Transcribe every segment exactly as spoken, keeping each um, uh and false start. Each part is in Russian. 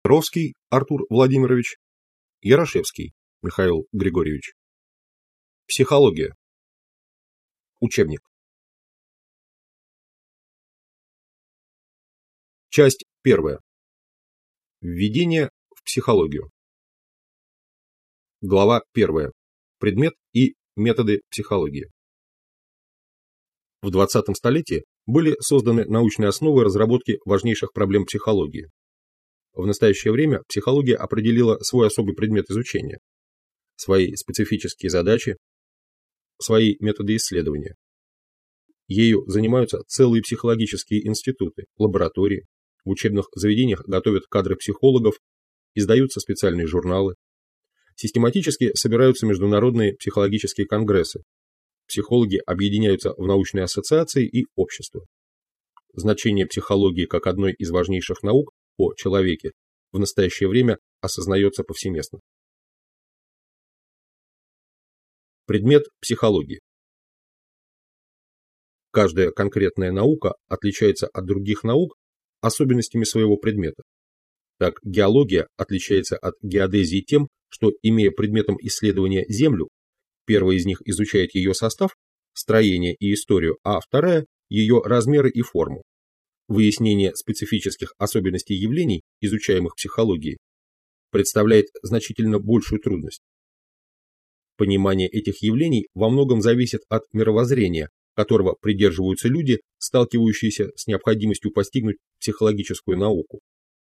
Ровский Артур Владимирович, Ярошевский Михаил Григорьевич. Психология. Учебник. Часть первая. Введение в психологию. Глава первая. Предмет и методы психологии. В двадцатом столетии были созданы научные основы разработки важнейших проблем психологии. В настоящее время психология определила свой особый предмет изучения, свои специфические задачи, свои методы исследования. Ею занимаются целые психологические институты, лаборатории, в учебных заведениях готовят кадры психологов, издаются специальные журналы, систематически собираются международные психологические конгрессы, психологи объединяются в научные ассоциации и общества. Значение психологии как одной из важнейших наук о человеке в настоящее время осознается повсеместно. Предмет психологии. Каждая конкретная наука отличается от других наук особенностями своего предмета. Так, геология отличается от геодезии тем, что, имея предметом исследования Землю, первая из них изучает ее состав, строение и историю, а вторая – ее размеры и форму. Выяснение специфических особенностей явлений, изучаемых психологией, представляет значительно большую трудность. Понимание этих явлений во многом зависит от мировоззрения, которого придерживаются люди, сталкивающиеся с необходимостью постигнуть психологическую науку.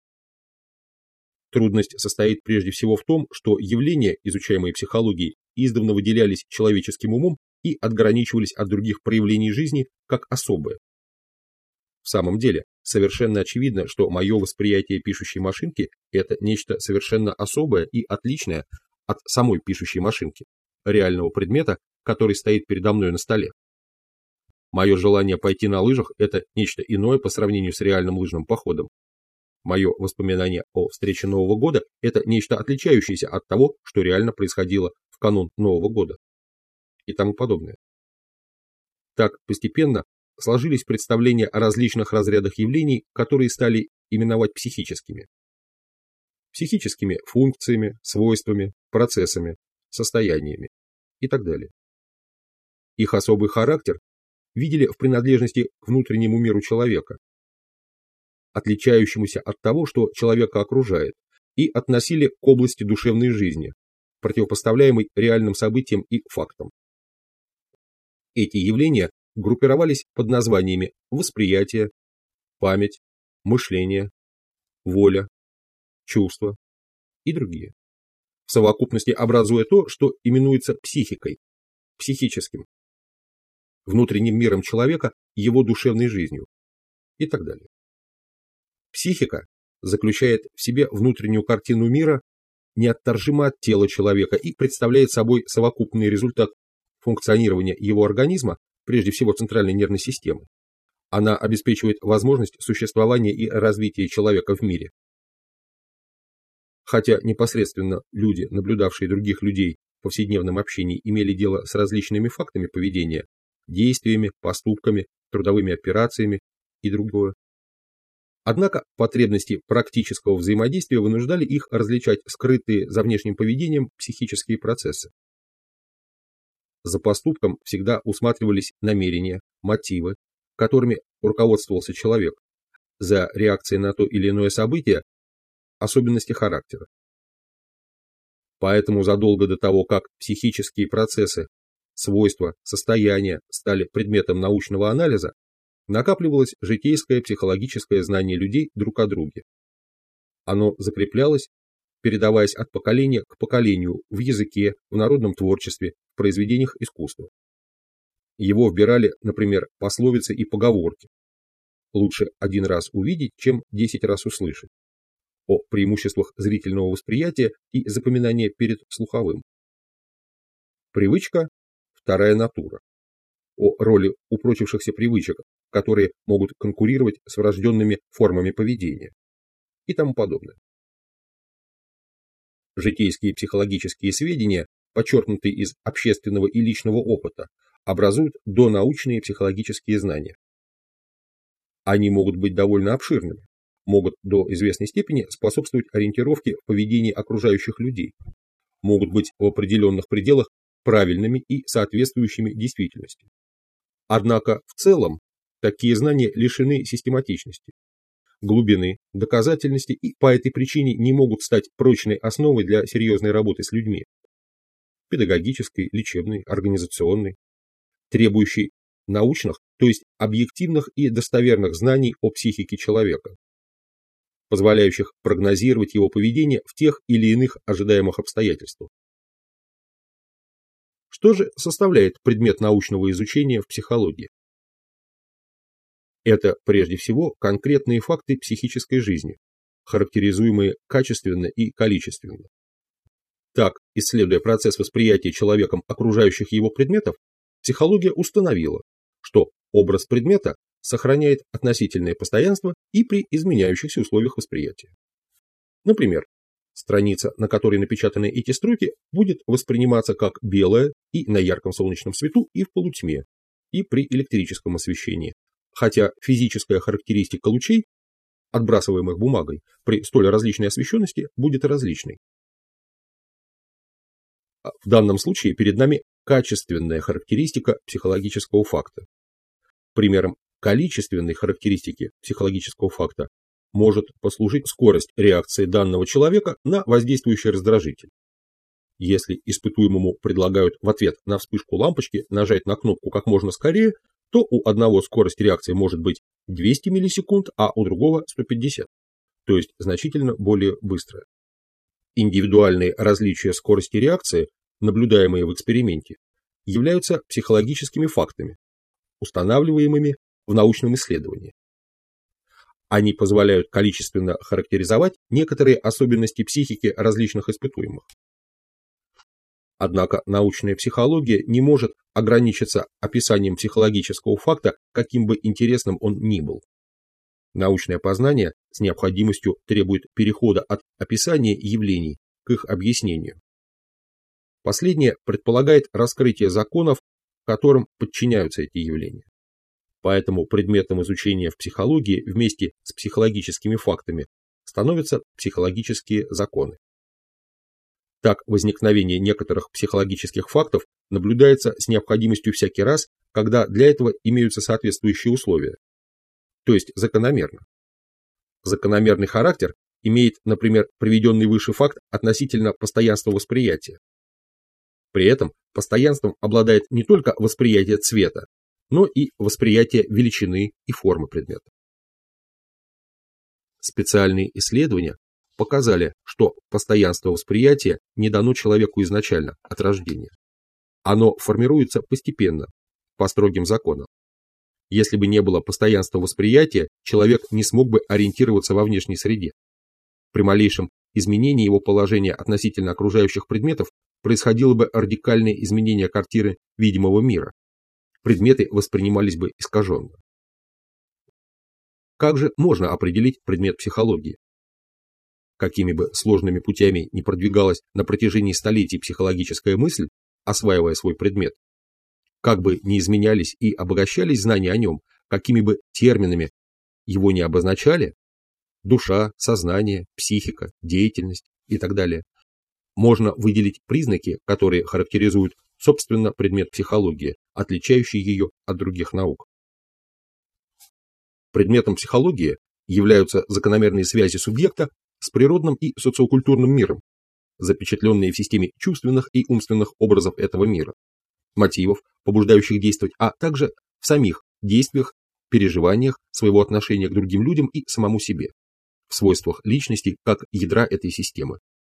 Трудность состоит прежде всего в том, что явления, изучаемые психологией, издавна выделялись человеческим умом и отграничивались от других проявлений жизни как особые. В самом деле, совершенно очевидно, что мое восприятие пишущей машинки – это нечто совершенно особое и отличное от самой пишущей машинки, реального предмета, который стоит передо мной на столе. Мое желание пойти на лыжах – это нечто иное по сравнению с реальным лыжным походом. Мое воспоминание о встрече Нового года – это нечто отличающееся от того, что реально происходило в канун Нового года. И тому подобное. Так, постепенно сложились представления о различных разрядах явлений, которые стали именовать психическими. Психическими функциями, свойствами, процессами, состояниями и так далее. Их особый характер видели в принадлежности к внутреннему миру человека, отличающемуся от того, что человека окружает, и относили к области душевной жизни, противопоставляемой реальным событиям и фактам. Эти явления группировались под названиями восприятие, память, мышление, воля, чувство и другие, в совокупности образуя то, что именуется психикой, психическим, внутренним миром человека, его душевной жизнью и так далее. Психика заключает в себе внутреннюю картину мира, неотторжимо от тела человека и представляет собой совокупный результат функционирования его организма, прежде всего центральной нервной системы. Она обеспечивает возможность существования и развития человека в мире. Хотя непосредственно люди, наблюдавшие других людей в повседневном общении, имели дело с различными фактами поведения, действиями, поступками, трудовыми операциями и другое. Однако потребности практического взаимодействия вынуждали их различать скрытые за внешним поведением психические процессы. За поступком всегда усматривались намерения, мотивы, которыми руководствовался человек, за реакцией на то или иное событие – особенности характера. Поэтому задолго до того, как психические процессы, свойства, состояния стали предметом научного анализа, накапливалось житейское психологическое знание людей друг о друге. Оно закреплялось, передаваясь от поколения к поколению в языке, в народном творчестве, в произведениях искусства. Его вбирали, например, пословицы и поговорки. Лучше один раз увидеть, чем десять раз услышать. О преимуществах зрительного восприятия и запоминания перед слуховым. Привычка – вторая натура. О роли упрочившихся привычек, которые могут конкурировать с врожденными формами поведения и тому подобное. Житейские психологические сведения, подчеркнутые из общественного и личного опыта, образуют донаучные психологические знания. Они могут быть довольно обширными, могут до известной степени способствовать ориентировке в поведении окружающих людей, могут быть в определенных пределах правильными и соответствующими действительности. Однако в целом такие знания лишены систематичности, глубины, доказательности и по этой причине не могут стать прочной основой для серьезной работы с людьми, педагогической, лечебной, организационной, требующей научных, то есть объективных и достоверных знаний о психике человека, позволяющих прогнозировать его поведение в тех или иных ожидаемых обстоятельствах. Что же составляет предмет научного изучения в психологии? Это прежде всего конкретные факты психической жизни, характеризуемые качественно и количественно. Так, исследуя процесс восприятия человеком окружающих его предметов, психология установила, что образ предмета сохраняет относительное постоянство и при изменяющихся условиях восприятия. Например, страница, на которой напечатаны эти строки, будет восприниматься как белая и на ярком солнечном свету, и в полутьме, и при электрическом освещении, хотя физическая характеристика лучей, отбрасываемых бумагой, при столь различной освещенности будет различной. В данном случае перед нами качественная характеристика психологического факта. Примером количественной характеристики психологического факта может послужить скорость реакции данного человека на воздействующий раздражитель. Если испытуемому предлагают в ответ на вспышку лампочки нажать на кнопку как можно скорее, то у одного скорость реакции может быть двести миллисекунд, а у другого сто пятьдесят, то есть значительно более быстрая. Индивидуальные различия скорости реакции, наблюдаемые в эксперименте, являются психологическими фактами, устанавливаемыми в научном исследовании. Они позволяют количественно характеризовать некоторые особенности психики различных испытуемых. Однако научная психология не может ограничиться описанием психологического факта, каким бы интересным он ни был. Научное познание с необходимостью требует перехода от описания явлений к их объяснению. Последнее предполагает раскрытие законов, которым подчиняются эти явления. Поэтому предметом изучения в психологии вместе с психологическими фактами становятся психологические законы. Так, возникновение некоторых психологических фактов наблюдается с необходимостью всякий раз, когда для этого имеются соответствующие условия, то есть закономерно. Закономерный характер имеет, например, приведенный выше факт относительно постоянства восприятия. При этом постоянством обладает не только восприятие цвета, но и восприятие величины и формы предмета. Специальные исследования показали, что постоянство восприятия не дано человеку изначально, от рождения. Оно формируется постепенно, по строгим законам. Если бы не было постоянства восприятия, человек не смог бы ориентироваться во внешней среде. При малейшем изменении его положения относительно окружающих предметов происходило бы радикальное изменение картины видимого мира. Предметы воспринимались бы искаженно. Как же можно определить предмет психологии? Какими бы сложными путями ни продвигалась на протяжении столетий психологическая мысль, осваивая свой предмет, как бы ни изменялись и обогащались знания о нем, какими бы терминами его не обозначали, душа, сознание, психика, деятельность и так далее, можно выделить признаки, которые характеризуют, собственно, предмет психологии, отличающий ее от других наук. Предметом психологии являются закономерные связи субъекта с природным и социокультурным миром, запечатленные в системе чувственных и умственных образов этого мира, мотивов, побуждающих действовать, а также в самих действиях, переживаниях своего отношения к другим людям и самому себе, в свойствах личности как ядра этой системы.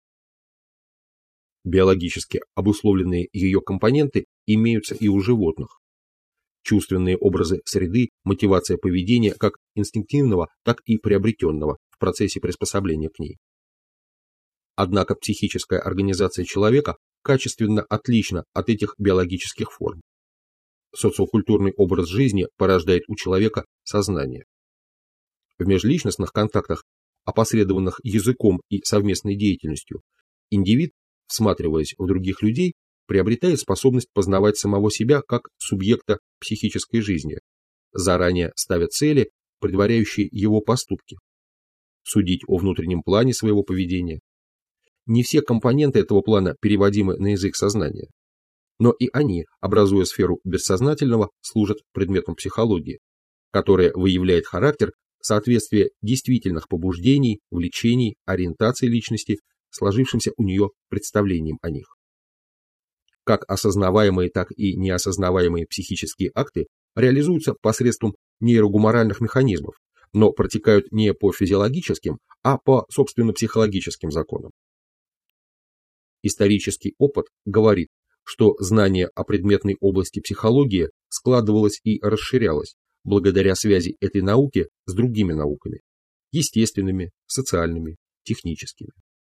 Биологически обусловленные ее компоненты имеются и у животных. Чувственные образы среды, мотивация поведения как инстинктивного, так и приобретенного в процессе приспособления к ней. Однако психическая организация человека качественно отлична от этих биологических форм. Социокультурный образ жизни порождает у человека сознание. В межличностных контактах, опосредованных языком и совместной деятельностью, индивид, всматриваясь в других людей, приобретает способность познавать самого себя как субъекта психической жизни, заранее ставя цели, предваряющие его поступки. судить о внутреннем плане своего поведения. Не все компоненты этого плана переводимы на язык сознания, но и они, образуя сферу бессознательного, служат предметом психологии, которая выявляет характер соответствия действительных побуждений, влечений, ориентаций личности, сложившимся у нее представлением о них. Как осознаваемые, так и неосознаваемые психические акты реализуются посредством нейрогуморальных механизмов, но протекают не по физиологическим, а по собственно психологическим законам. Исторический опыт говорит, что знание о предметной области психологии складывалось и расширялось благодаря связи этой науки с другими науками – естественными, социальными, техническими.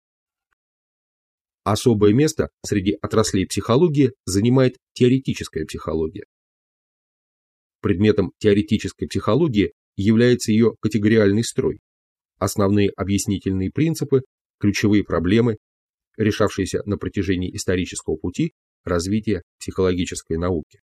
Особое место среди отраслей психологии занимает теоретическая психология. Предметом теоретической психологии является ее категориальный строй, основные объяснительные принципы, ключевые проблемы, решавшиеся на протяжении исторического пути развития психологической науки.